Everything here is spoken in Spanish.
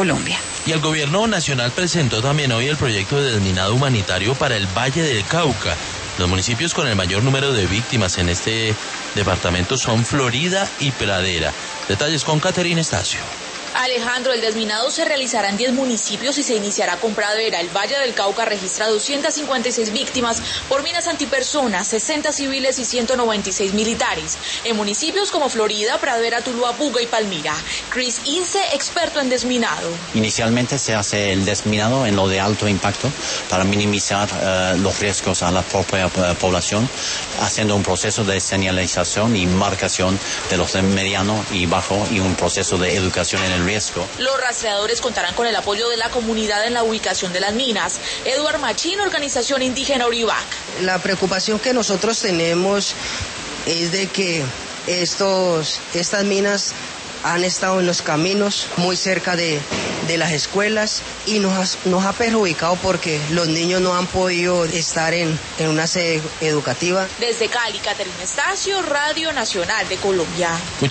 Colombia. Y el gobierno nacional presentó también hoy el proyecto de desminado humanitario para el Valle del Cauca. Los municipios con el mayor número de víctimas en este departamento son Florida y Pradera. Detalles con Caterina Estacio. Alejandro, el desminado se realizará en 10 municipios y se iniciará con Pradera. El Valle del Cauca registra 256 víctimas por minas antipersonas, 60 civiles y 196 militares. En municipios como Florida, Pradera, Tuluá, Buga y Palmira. Chris Ince, experto en desminado. Inicialmente se hace el desminado en lo de alto impacto para minimizar los riesgos a la propia población, haciendo un proceso de señalización y marcación de los de mediano y bajo y un proceso de educación en el riesgo. Los rastreadores contarán con el apoyo de la comunidad en la ubicación de las minas. Eduard Machín, Organización Indígena Orivac. La preocupación que nosotros tenemos es de que estas minas han estado en los caminos, muy cerca de las escuelas, y nos ha perjudicado porque los niños no han podido estar en una sede educativa. Desde Cali, Caterina Estacio, Radio Nacional de Colombia.